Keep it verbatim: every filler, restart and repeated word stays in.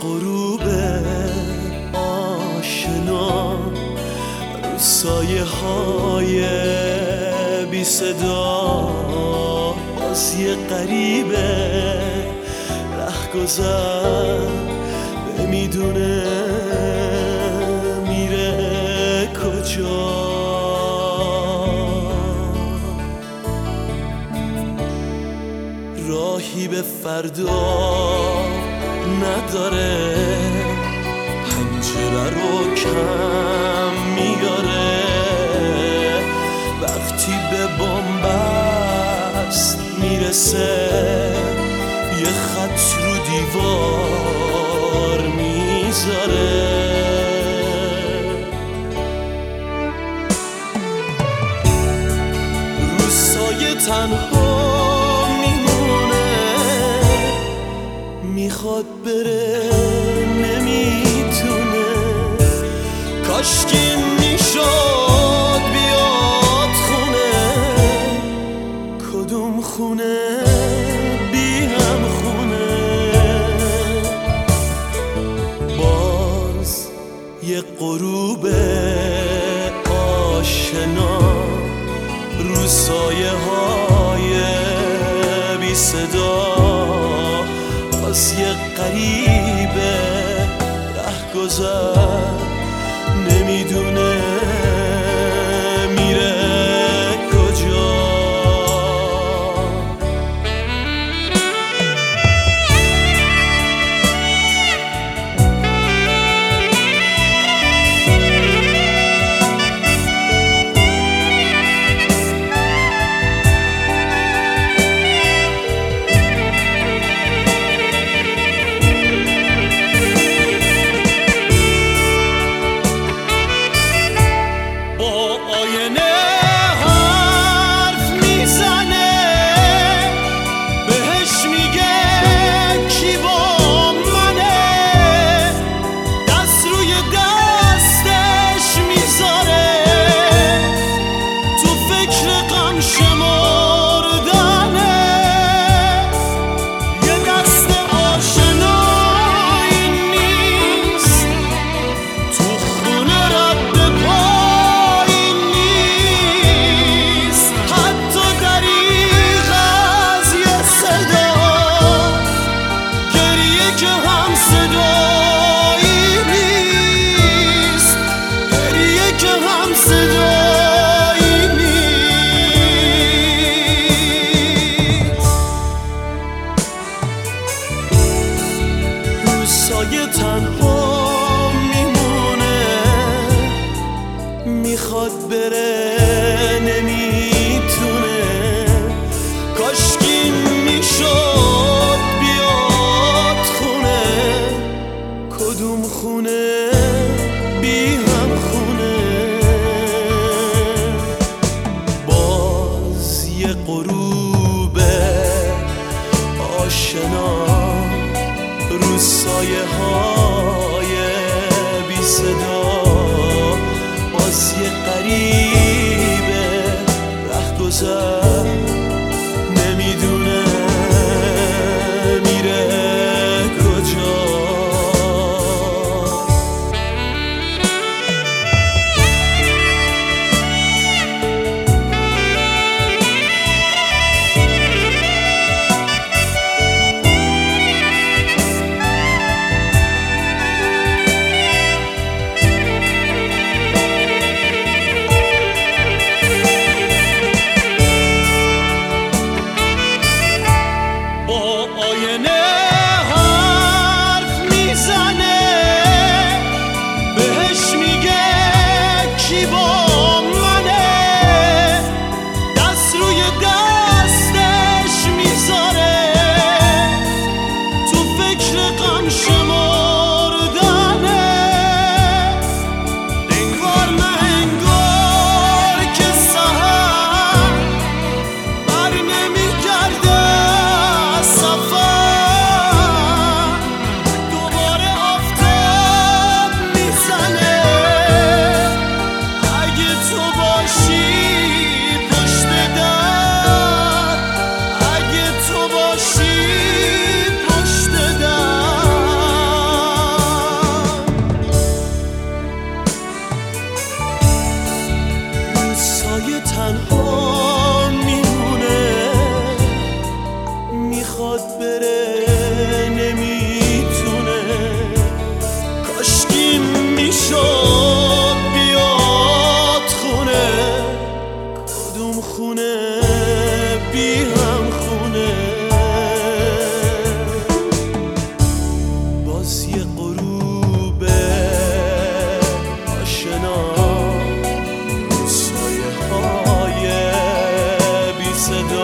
غروب آشنا رو سایه های بی صدا، باز یه غریبه رهگذر نمیدونه میره کجا. راهی به فردا نداره، پنجره رو کم میاره، وقتی به بن‌بست میرسه یه خط رو دیوار میذاره. روزای تنها میخواد بره نمیتونه، کاشکی میشد بیاد خونه. کدوم خونه؟ بی هم خونه. باز یه غروب آشنا رو سایه های بی صدا، باز یه غریبه رهگذر نمیدونه میره کجا. روزای تنها میمونه، میخواد بره نمیتونه، کاشکی میشد بیاد خونه. کدوم خونه؟ بی هم خونه. باز یه غروب آشنا رو سایه های بی صدا، باز یه غریبه رهگذر نمیدونه میره کجا. بی هم خونه. باز یه غروب آشنا، سایه های بی صدا